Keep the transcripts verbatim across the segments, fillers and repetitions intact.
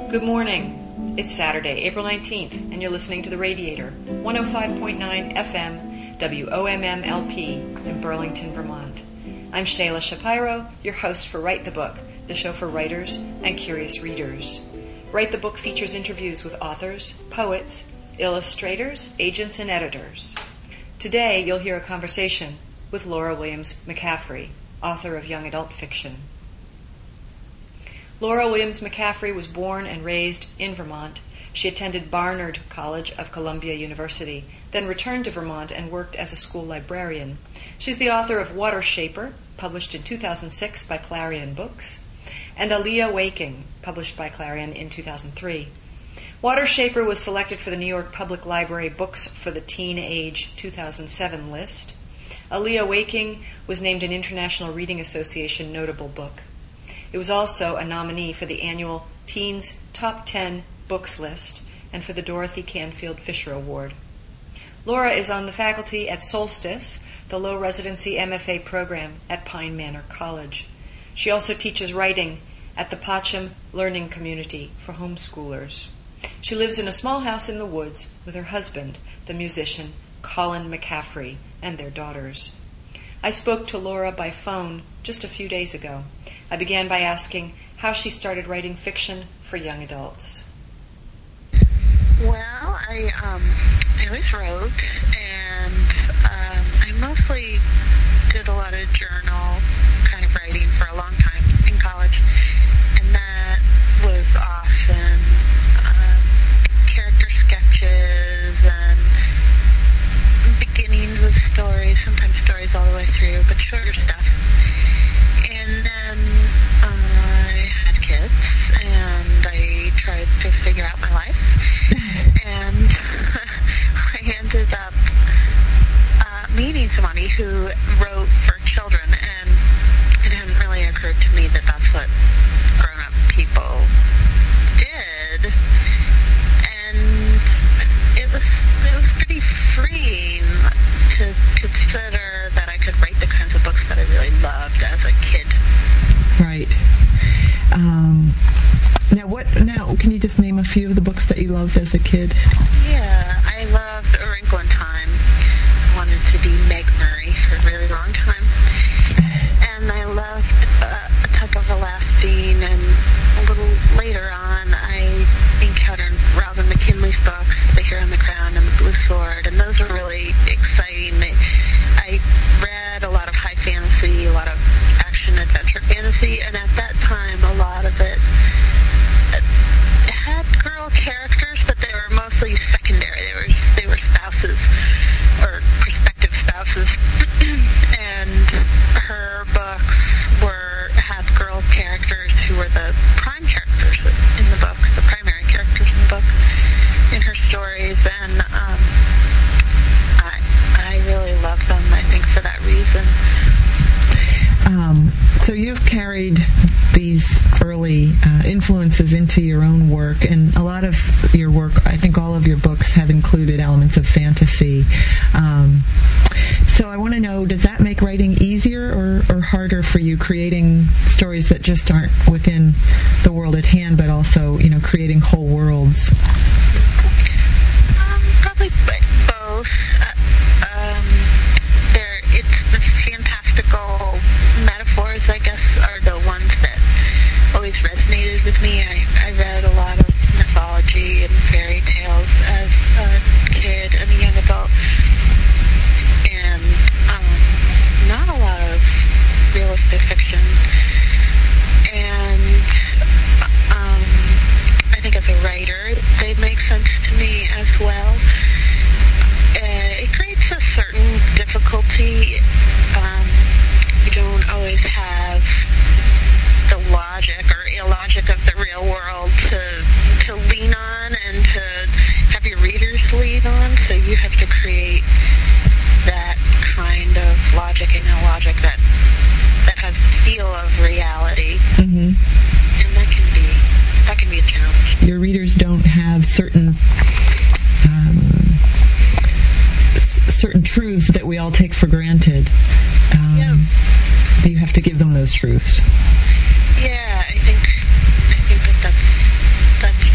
Good morning. It's Saturday, April nineteenth, and you're listening to The Radiator, one oh five point nine F M, W O M M L P in Burlington, Vermont. I'm Shayla Shapiro, your host for Write the Book, the show for writers and curious readers. Write the Book features interviews with authors, poets, illustrators, agents, and editors. Today, you'll hear a conversation with Laura Williams McCaffrey, author of young adult fiction. Laura Williams McCaffrey was born and raised in Vermont. She attended Barnard College of Columbia University, then returned to Vermont and worked as a school librarian. She's the author of Water Shaper, published in two thousand six by Clarion Books, and Aliyah Waking, published by Clarion in two thousand three. Water Shaper was selected for the New York Public Library Books for the Teen Age two thousand seven list. Aliyah Waking was named an International Reading Association Notable Book. It was also a nominee for the annual Teens Top ten Books list and for the Dorothy Canfield Fisher Award. Laura is on the faculty at Solstice, the low-residency M F A program at Pine Manor College. She also teaches writing at the Pacham Learning Community for homeschoolers. She lives in a small house in the woods with her husband, the musician Colin McCaffrey, and their daughters. I spoke to Laura by phone just a few days ago. I began by asking how she started writing fiction for young adults. Well, I um, I always wrote, and um, I mostly did a lot of journal kind of writing for a long time in college, and that was often um, character sketches and beginnings of stories, sometimes stories all the way through, but shorter stuff. And then I had kids, and I tried to figure out my life, and I ended up uh, meeting somebody who wrote for children, and it hadn't really occurred to me that that's what grown-up people did, and it was it was pretty freeing to consider that I could write the kinds of books that I really loved as a kid. Right. Um, now, what? Now, can you just name a few of the books that you loved as a kid? Yeah, I loved A Wrinkle in Time. I wanted to be Meg Murray for a really long time. And I loved uh, A Tug of Everlasting, and a little later on, I encountered Robin McKinley's books, The Hero and the Crown and The Blue Sword, and those were really exciting. They, I read a lot of high fantasy, a lot of action-adventure fantasy, and at that time, a lot of it, it had girl characters, but they were mostly secondary. They were, they were spouses, or prospective spouses, and her books were had girl characters who were the prime characters in the book, the primary characters in the book, in her stories, and um, I, I really love them, I think, for that reason. Um, so you've carried these early uh, influences into your own work, and a lot of your work, I think all of your books have included elements of fantasy. Um, so I want to know, does that make writing easier or, or harder for you, creating stories that just aren't within the world at hand, but also, you know, creating whole worlds? Um, probably both. Uh, um, there, it's the fantastical metaphors, I guess, are the ones that always resonated with me. I, I read a lot of mythology and fairy tales as a kid and a young adult, and um, not a lot of realistic fiction. And um, I think as a writer, they make sense to me as well. Uh, it creates a certain difficulty. Um, you don't always have the logic or illogic of the real world to to lean on and to have your readers lean on, so you have to create that kind of logic and illogic that that has a feel of reality. Mm-hmm. And that can be that can be a challenge. Your readers don't have certain um, s- certain truths that we all take for granted. Um, yeah. You have to give them those truths. Yeah, I think I think that that's that's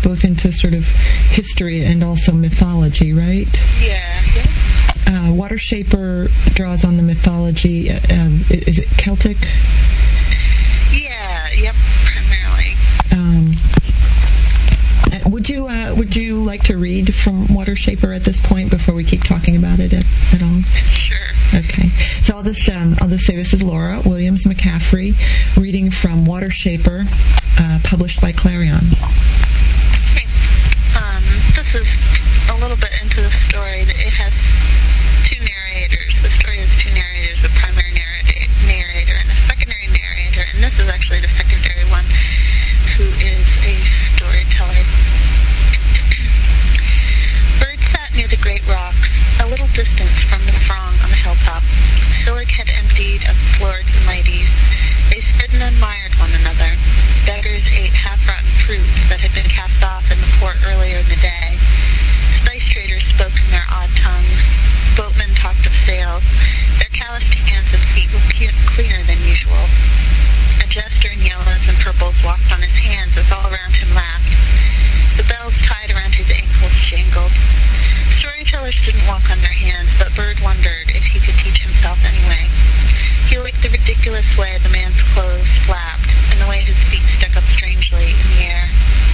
both into sort of history and also mythology, right? Yeah, yeah. Uh, Watershaper draws on the mythology. Uh, um, is it Celtic? Yeah, yep, primarily. Um, would you uh, would you like to read from Watershaper at this point before we keep talking about it at, at all? Sure. Okay. So I'll just um, I'll just say this is Laura Williams McCaffrey reading from Watershaper, uh, published by Clarion. Okay. Um, this is a little bit into the story. It has two narrators. The story has two narrators, the primary narrator, narrator and a secondary narrator, and this is actually the secondary one, who is a storyteller. Bird sat near the great rocks, a little distance from the throng on the hilltop. Philip had emptied of lords and ladies. They stood and admired one another. Beggars ate half-rotten fruit that had been cast off in the port earlier in the day. Spice traders spoke in their odd tongues. Boatmen talked of sails. Their calloused hands and feet were cleaner than usual. A jester in yellows and purples walked on his hands as all around him laughed. The bells tied around his ankles jangled. Storytellers didn't walk on their hands, but Bird wondered if he could teach himself anyway. He liked the ridiculous way the man's clothes flapped, and the way his feet stuck up strangely in the air.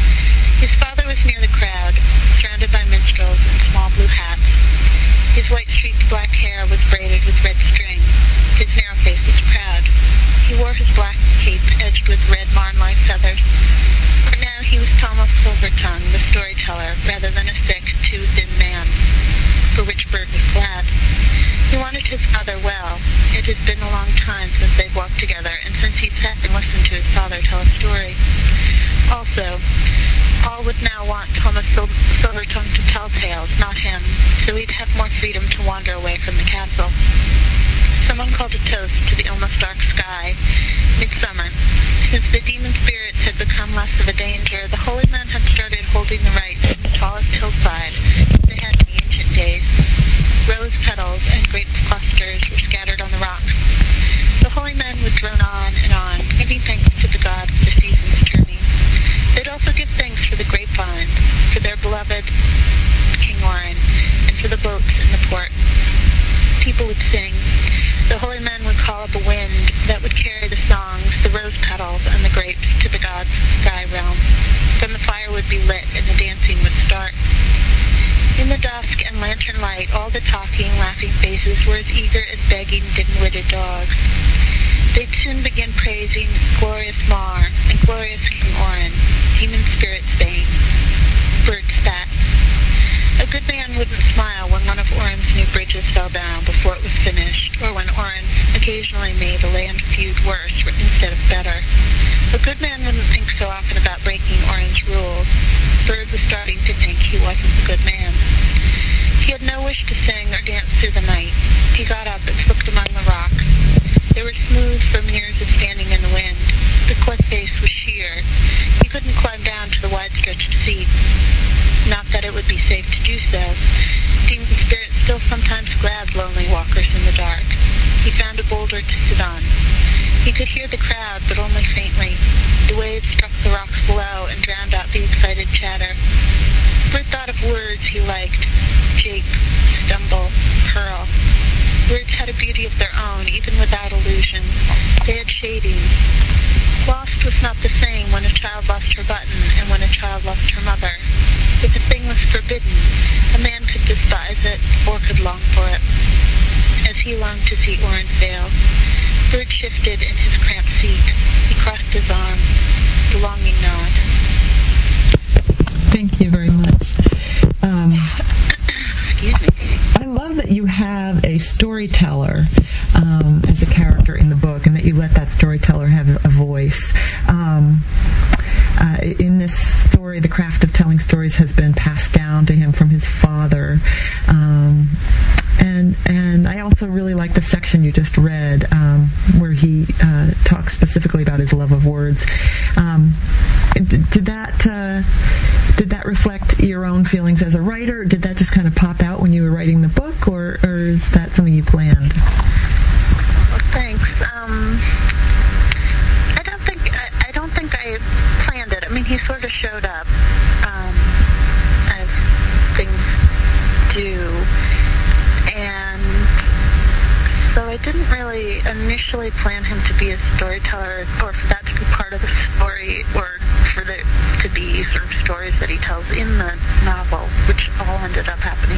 His father was near the crowd, surrounded by minstrels in small blue hats. His white-streaked black hair was braided with red string. His narrow face was proud. He wore his black cape edged with red marnlike feathers. For now he was Thomas Silvertongue, the storyteller, rather than a sick, too-thin man, for which Bird was glad. He wanted his father well. It had been a long time since they'd walked together, and since he'd sat and listened to his father tell a story. Also, all would now want Thomas Sil- Silvertongue to tell tales, not him, so he'd have more freedom to wander away from the castle. Someone called a toast to the almost dark sky. Midsummer. Since the demon spirits had become less of a danger, the holy men had started holding the rites on the tallest hillside they had in the ancient days. Rose petals and grape clusters were scattered on the rocks. The holy men would drone on and on, giving thanks to the god for the season's turning. They'd also give thanks for the grapevines, for their beloved King Orin, and for the boats in the port. People would sing. The holy men would call up a wind that would carry the songs, the rose petals, and the grapes to the god's sky realm. Then the fire would be lit and the dancing would start. In the dusk and lantern light, all the talking, laughing faces were as eager as begging, dim-witted dogs. They'd soon begin praising glorious Mar and glorious King Orin, demon spirits bane. Bird spat. A good man wouldn't smile when one of Orin's new bridges fell down before it was finished, or when Orin occasionally made a land feud worse instead of better. A good man wouldn't think so often about breaking Orin's rules. Bird was starting to think he wasn't a good man. He had no wish to sing or dance through the night. He got up and looked among the rocks. They were smooth from years of standing in the wind. The cliff face was sheer. He couldn't climb down to the wide-stretched sea. Not that it would be safe to do so. Demon spirits still sometimes grabbed lonely walkers in the dark. He found a boulder to sit on. He could hear the crowd, but only faintly. The waves struck the rocks below and drowned out the excited chatter. Bert thought of words he liked. Jape, stumble, hurl. Words had a beauty of their own, even without illusion. They had shadings. Lost was not the same when a child lost her button and when a child lost her mother. If a thing was forbidden, a man could despise it or could long for it. As he longed to see Orin's veil, Bird shifted in his cramped seat. He crossed his arms. The longing nod. Thank you very much. Um, Excuse me. I love that you have a storyteller um, as a character in the book, and that you let that storyteller have a voice. Um, uh, in this story, the craft of telling stories has been passed down to him from his father. Um, and and I also really like the section you just read, um, where he uh, talks specifically about his love of words. Um, did, did that uh, did that reflect your own feelings as a writer? Did that just kind of pop out when you were writing the book, or, or is that something you planned? Well, thanks. Um, I don't think I, I don't think I planned it. I mean, he sort of showed up, um, as things do, and so I didn't really initially plan him to be a storyteller, or for that to be part of the story, or for the to be sort of stories that he tells in the novel, which all ended up happening.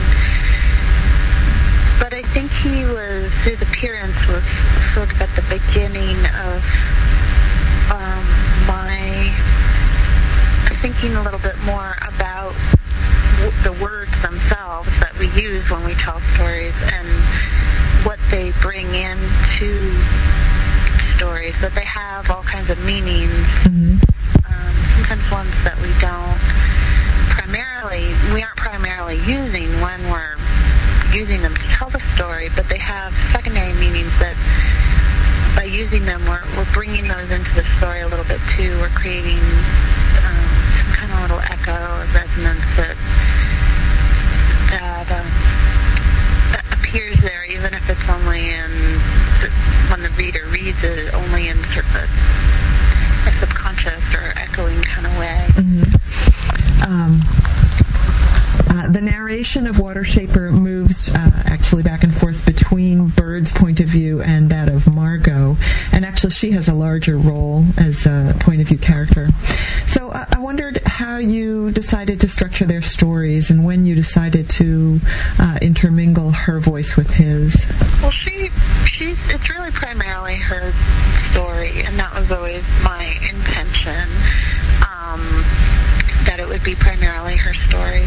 But I think he was, his appearance was sort of at the beginning of um, my thinking a little bit more about w- the words themselves that we use when we tell stories and what they bring into stories, that they have all kinds of meanings, mm-hmm. um, sometimes ones that we don't primarily, we aren't primarily using when we're using them to tell the story, but they have secondary meanings that by using them, we're, we're bringing those into the story a little bit too. We're creating um, some kind of little echo or resonance that, that, um, that appears there, even if it's only in, the, when the reader reads it, only in sort of a, a subconscious or echoing kind of way. Mm-hmm. Um. Uh, the narration of Watershaper moves uh, actually back and forth between Bird's point of view and that of Margot, and actually she has a larger role as a point of view character. So uh, I wondered how you decided to structure their stories and when you decided to uh, intermingle her voice with his. Well, she, she's, it's really primarily her story, and that was always my intention, um, that it would be primarily her story.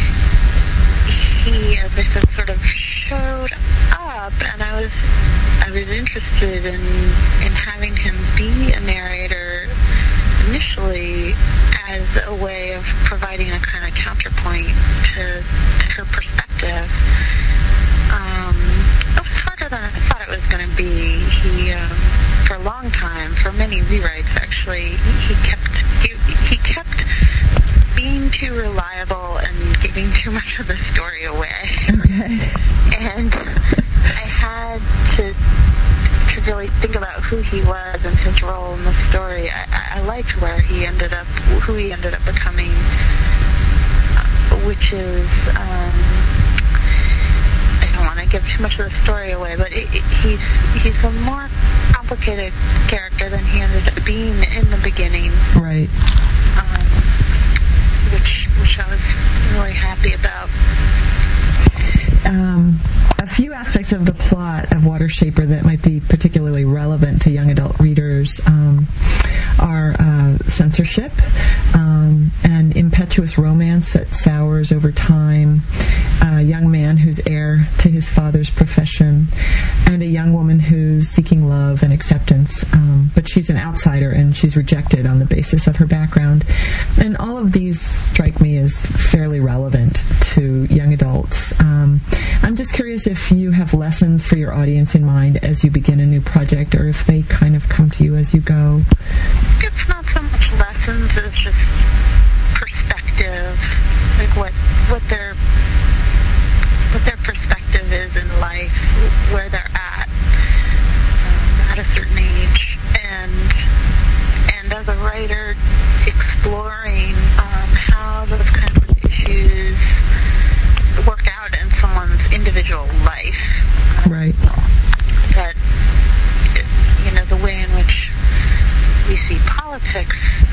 He, as I said, sort of showed up, and I was I was interested in in having him be a narrator initially as a way of providing a kind of counterpoint to, to her perspective. Um, it was harder than I thought it was going to be. He, um, for a long time, for many rewrites, actually, he kept he, he kept being too reliable and giving too much of the story away. Okay. And I had to to really think about who he was and his role in the story. I, I liked where he ended up, who he ended up becoming, which is, um, I don't want to give too much of the story away, but it, it, he's he's a more complicated character than he ended up being in the beginning. Right. Um, which which I was really happy about. Um, a few aspects of the plot of Watershaper that might be particularly relevant to young adult readers um, are uh, censorship, um, an impetuous romance that sours over time, a young man who's heir to his father's profession, and a young woman who's seeking love and acceptance, um, but she's an outsider and she's rejected on the basis of her background. And all of these strike me as fairly relevant to young adults. Um, I'm just curious if you have lessons for your audience in mind as you begin a new project, or if they kind of come to you as you go. It's not so much lessons as just perspective, like what what their what their perspective is in life, where they're at um, at a certain age, and and as a writer, exploring um, how those kinds of issues work out in someone's individual life. Um, right. That, you know, the way in which we see politics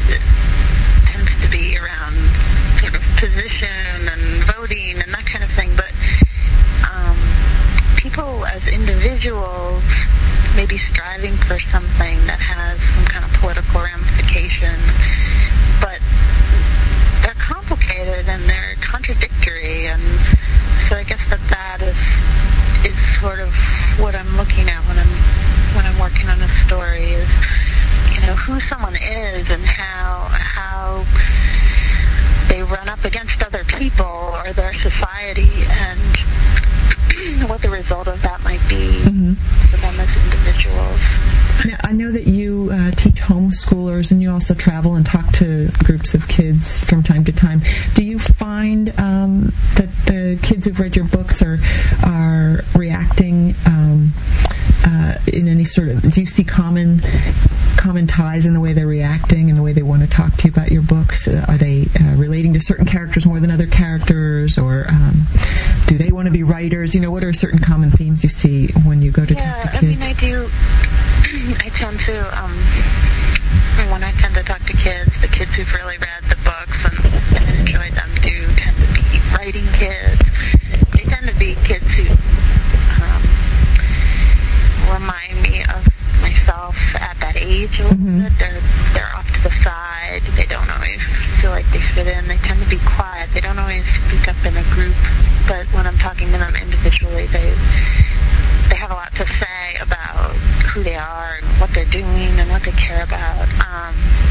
tends to be around sort of position and voting and that kind of thing, but um, people as individuals may be striving for something that has some kind of political ramification, but they're complicated and they're contradictory, and so I guess that that is is sort of what I'm looking at when I'm when I'm working on a story, is, you know, who someone is and how how they run up against other people or their society, and what the result of that might be mm-hmm. for them as individuals. Now, I know that you uh, teach homeschoolers, and you also travel and talk to groups of kids from time to time. Do you find um, that the kids who've read your books are are reacting um, uh, in any sort of, do you see common common ties in the way they're reacting and the way they want to talk to you about your books? Uh, are they uh, relating to certain characters more than other characters, or um, do they want to be writers? You know, what are certain common themes you see when you go to yeah, talk to kids? I mean, I do, I tend to, um, when I tend to talk to kids, the kids who've really read the books and, and enjoyed them do tend to be writing kids. They tend to be kids who um, remind me of myself at that age a little mm-hmm. bit. They're, they're off to the side. They don't always feel like they fit in. They tend to be quiet. They don't always speak up in a group, but when I'm talking to them individually, they they have a lot to say about who they are and what they're doing and what they care about. Um,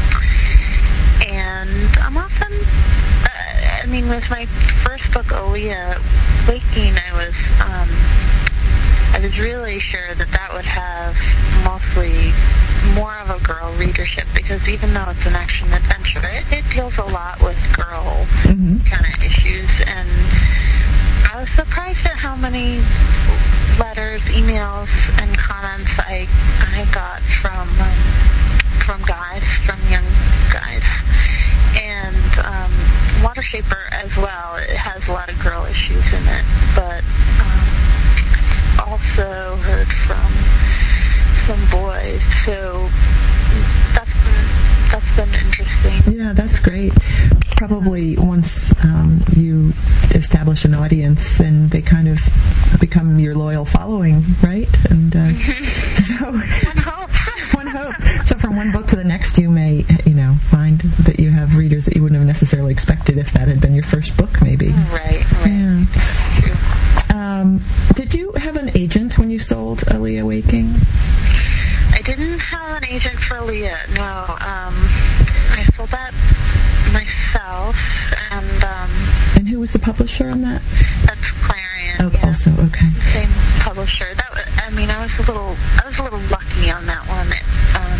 and I'm often, uh, I mean, with my first book, Aaliyah Waking, I was, um, I was really sure that that would have mostly more of a girl readership, because even though it's an action adventure, it, it deals a lot with girl mm-hmm. kind of issues. And I was surprised at how many letters, emails, and comments I I got from um, from guys, from young guys. And um, Water Shaper as well, it has a lot of girl issues in it, but um, also heard from some boys, so that's been, that's been interesting. Yeah, that's great. Probably once um, you establish an audience, then they kind of become your loyal following, right? And uh, mm-hmm. so one hopes. one hopes. So from one book to the next, you may, you know, find that you have readers that you wouldn't have necessarily expected if that had been your first book, maybe. Right. Right. Yeah. Um, did you have an agent when you sold Aaliyah Waking? I didn't have an agent for Aaliyah, no. Um, I sold that myself, and um, and who was the publisher on that? That's Clarion. Oh, yeah. Also, okay. Same publisher. That was, I mean, I was a little, I was a little lucky on that one. It, um,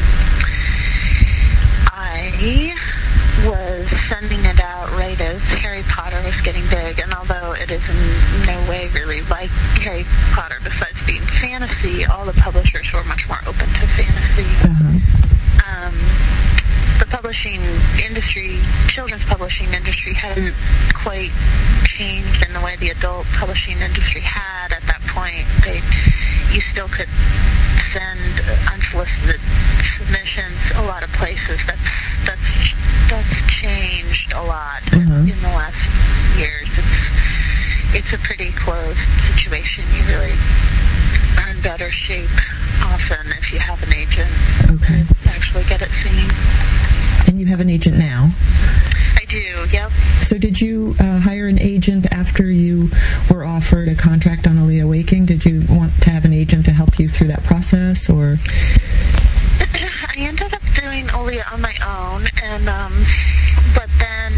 I was sending it out right as Harry Potter was getting big, and although it is in no way really like Harry Potter, besides being fantasy, all the publishers were much more open to fantasy. Uh-huh. Um, the publishing industry, children's publishing industry, hadn't quite changed in the way the adult publishing industry had at that point. They, you still could send unsolicited submissions a lot of places. That's that's that's changed a lot uh-huh. in the last years. It's it's a pretty closed situation. You really are in better shape often if you have an agent. Okay. To actually get it seen. And you have an agent now? I do, yep. So did you uh, hire an agent after you were offered a contract on Aaliyah Waking? Did you want to have an agent to help you through that process, or? I ended up doing Aaliyah on my own, and um, but then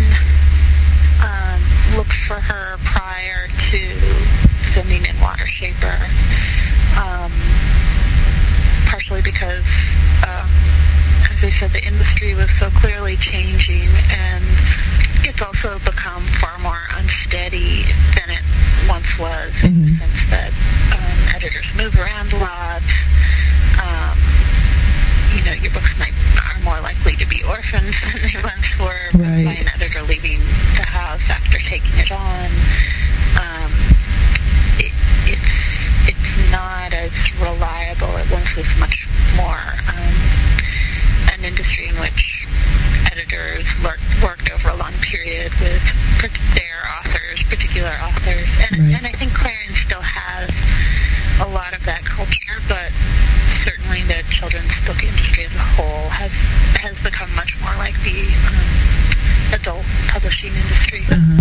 um, looked for her prior to sending in Water Shaper, um, partially because uh, as I said, the industry was so clearly changing, and it's also become far more unsteady than it once was, mm-hmm. in the sense that um, editors move around a lot. Um, you know, your books might are more likely to be orphaned than they once were, right. by an editor leaving the house after taking it on. Um, it, it's it's not as reliable. It once was much more um, an industry in which editors worked, worked over a long period with their authors, particular authors. And, right. and I think Clarion still has a lot of that culture, but certainly the children's book industry as a whole has has become much more like the um, adult publishing industry. Uh-huh.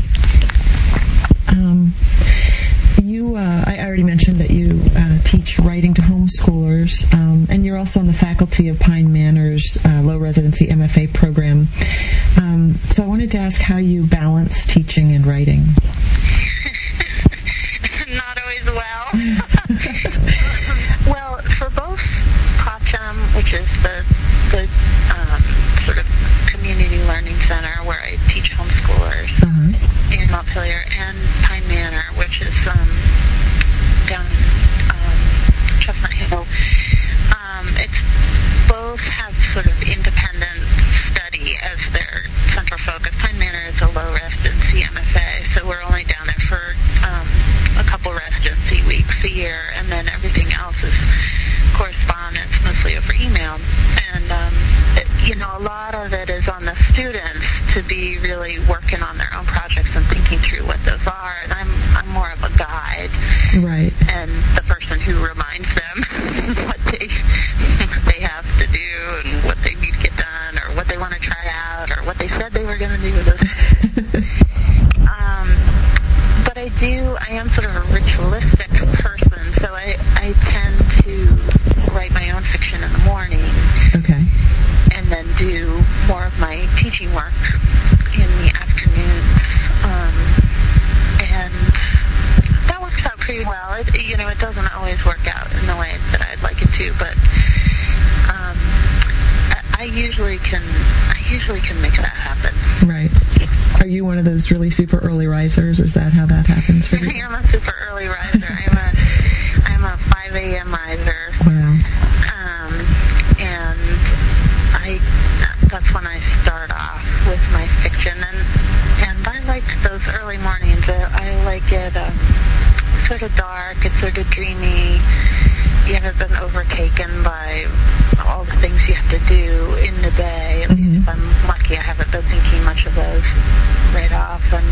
Um, you, uh, I already mentioned that you uh, teach writing to homeschoolers, um, and you're also on the faculty of Pine Manor's uh, low residency M F A program. Um, so I wanted to ask how you balance teaching and writing. Not always well. Well, for both Pacham, which is the the um, sort of community learning center where I teach homeschoolers uh-huh. in Montpelier, and Pine Manor, which is um, down in um, Chestnut Hill. Um, it's both have sort of independent study as their central focus. Pine Manor is a low residency M F A, so we're only down there for um, a couple residency weeks a year, and then everything else is correspondence, mostly over email. And, um, it, you know, a lot of it is on the students to be really working on their own projects and thinking through what those are. And I'm I'm more of a guide, right? And the person who reminds them what they what they have to do and what they need to get done, or what they want to try out, or what they said they were going to do with this. um, but I do. I am sort of a ritualistic person, so I I tend to write my own fiction in the morning. Okay. And then do more of my teaching work in the afternoons. Um, and that works out pretty well. It, you know, it doesn't always work out in the way that I'd like it to, but um, I, I usually can. I usually can make that happen. Right. Are you one of those really super early risers? Is that how that happens for you? I'm a super early riser. I'm a I'm a five a.m. riser. Wow. Um, and I that's when I start off with my fiction, and and I like those early mornings. I like it uh, sort of dark. It's sort of dreamy. You haven't been overtaken by all the things you have to do in the day. At mm-hmm. least if I'm lucky, I haven't been thinking much of those right off. And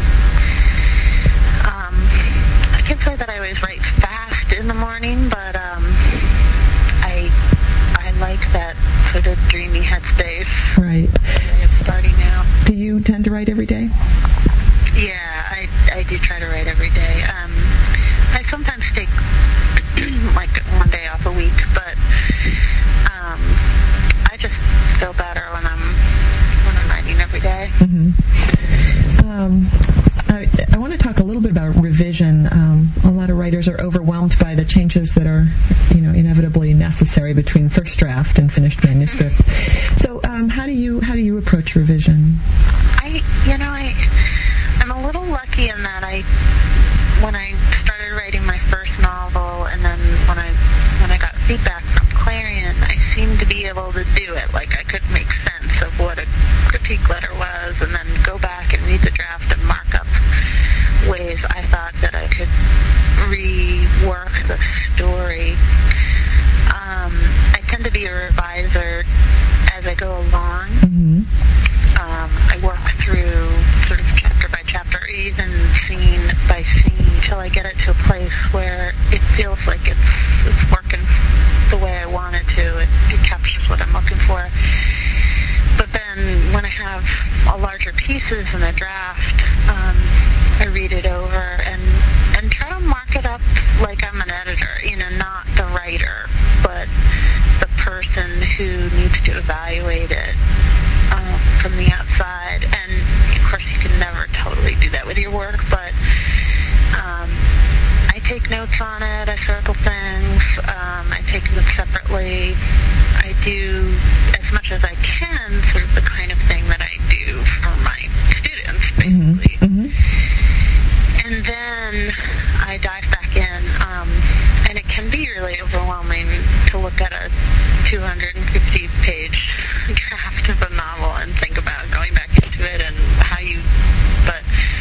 um, I can't say that I always write fast in the morning, but um, I I like that sort of dreamy headspace. Right. It's starting out. Do you tend to write every day? Yeah, I I do try to write every day. Um, I sometimes take like one day off a week, but um, I just feel better when I'm when I'm writing every day. Mm-hmm. Um, I, I want to talk a little bit about revision. Um, a lot of writers are overwhelmed by the changes that are, you know, inevitably necessary between first draft and finished manuscript. So, um, how do you how do you approach revision? I, you know, I I'm a little lucky in that I when I started writing my first novel, and then when I when I got feedback from Clarion, I seemed to be able to do it. Like I could make sense of what a critique letter was, and then go back and read the draft and mark up ways I thought that I could rework the story. Um, I tend to be a reviser as I go along. Mm-hmm. Um, I work through sort of chapter by chapter, or even scene by scene, till I get it to a place where it feels like it's it's working the way I want it to. It, it captures what I'm looking for. But then when I have a larger pieces in a draft, um, I read it over and, and try to mark it up like I'm an editor, you know, not the writer, but the person who needs to evaluate it um, from the outside. And, of course, you can never totally do that with your work, but um, I take notes on it, I circle things, um, I take them separately. I do as much as I can sort of the kind of thing that I do for my students, basically. Mm-hmm. Mm-hmm. And then I dive back in, um, and it can be really overwhelming to look at a two hundred fifty page draft of a novel and think about going back into it and how you, but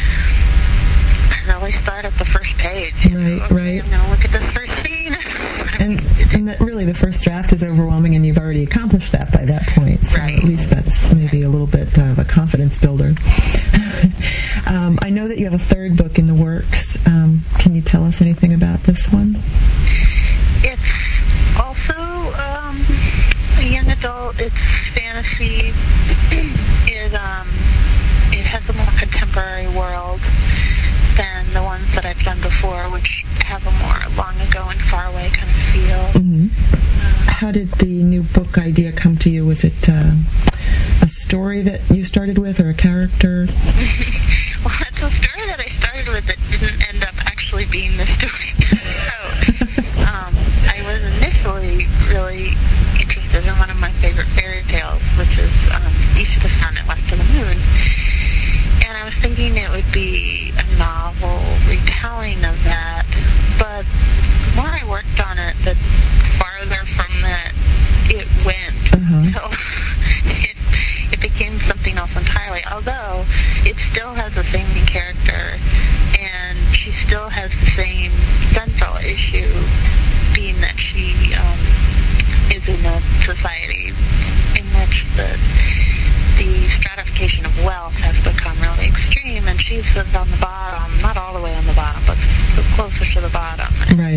I really start at the first page. Right, know, okay, right. I'm going to look at this first scene. And, and that really the first draft is overwhelming, and you've already accomplished that by that point. So right. At least that's maybe a little bit of a confidence builder. um, I know that you have a third book in the works. Um, can you tell us anything about this one? It's also um, a young adult. It's fantasy. It um, it has a more contemporary world than the ones that I've done before, which have a more long ago and far away kind of feel. Mm-hmm. Uh, How did the new book idea come to you? Was it uh, a story that you started with, or a character? Well, it's a story that I started with that didn't end up actually being the story. So, um, I was initially really interested in one of my favorite fairy tales, which is um, East of the Sun and West of the Moon. And I was thinking it would be a novel retelling of that, but the more I worked on it, the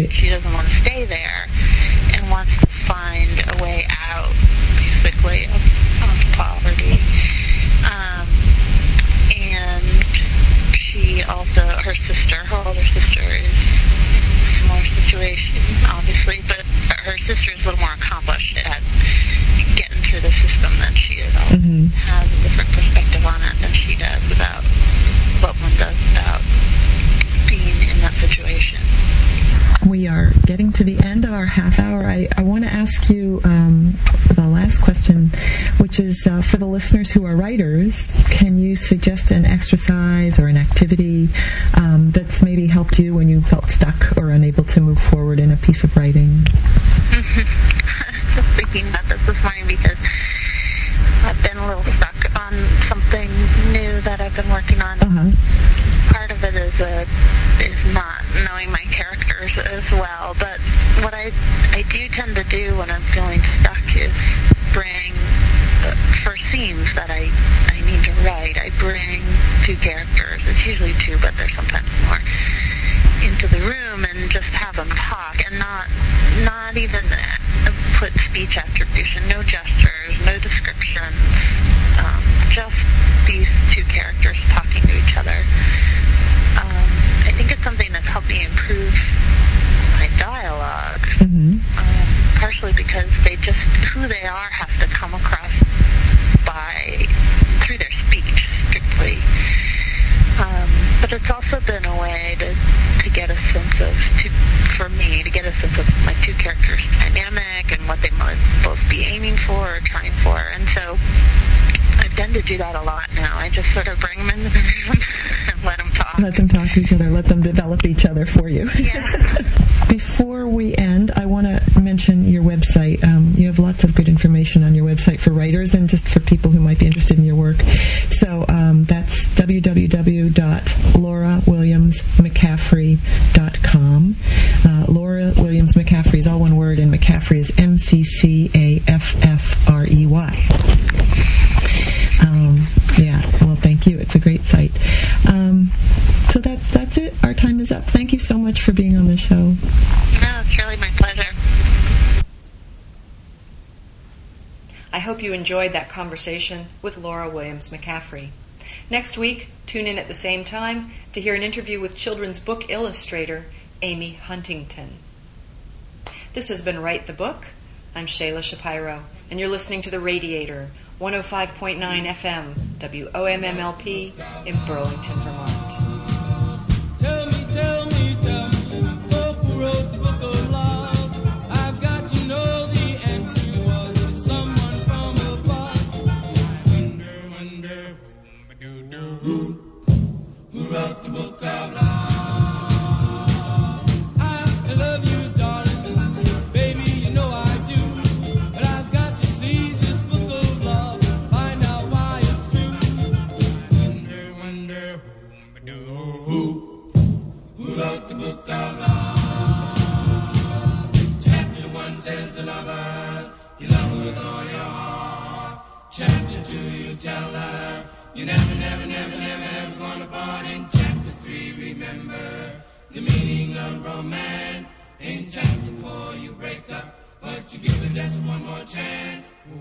Right. She doesn't want to stay there and wants to find a way out, basically, of, of poverty. Um, and she also, her sister, her older sister is in a similar situation, obviously, but her sister is a little more accomplished at getting through the system than she is. Mm-hmm. Has a different perspective on it than she does about what one does about being in that situation. We are getting to the end of our half hour. I, I want to ask you um, the last question, which is uh, for the listeners who are writers, can you suggest an exercise or an activity um, that's maybe helped you when you felt stuck or unable to move forward in a piece of writing? Just thinking about this this morning because I've been a little stuck on something new that I've been working on. Uh-huh. Part of it is uh, is not knowing my characters as well, but what I I do tend to do when I'm feeling stuck is bring, uh, for scenes that I, I need to write, I bring two characters, it's usually two, but there's sometimes more, into the room and just have them talk and not not even uh, put speech attribution, no gestures, no descriptions, um, just these two characters talking to each other. Um, I think it's something that's helped me improve my dialogue, Mm-hmm. um, partially because they just, who they are has to come across by, through their speech, strictly. Um, but it's also been a way to, to get a sense of, to, for me, to get a sense of my two characters' dynamic and what they might both be aiming for or trying for. And so I tend to do that a lot now. I just sort of bring them in the room and let them talk. Let them talk to each other. Let them develop each other for you. Yeah. Before we end, I want to mention your website. Um, you have lots of good information on your website for writers and just for people who might be interested in your work. So um, that's w w w dot laura williams mccaffrey dot com. Uh, Laura Williams McCaffrey is all one word, and McCaffrey is M C C A F F R E Y. Um, yeah, well, thank you. It's a great site. Um, so that's that's it. Our time is up. Thank you so much for being on the show. No, it's really my pleasure. I hope you enjoyed that conversation with Laura Williams McCaffrey. Next week, tune in at the same time to hear an interview with children's book illustrator Amy Huntington. This has been Write the Book. I'm Shayla Shapiro, and you're listening to The Radiator, one oh five point nine F M, W O M M L P in Burlington, Vermont. Tell me, tell me, tell me, who wrote the book of love? I've got to know the answer. Was it someone from above? Wonder, wonder, who, who wrote the book of love? I love you, darling, baby, you know I do. But I've got to see this book of love, find out why it's true. Wonder, wonder, who, who wrote the book of love? Chapter one says the lover, you love her with all your heart. Chapter two, you tell her, you never, never, never, never, ever gonna part. In chapter three, remember the meaning of romance. In chapter four, you break up, but you give her just one more chance.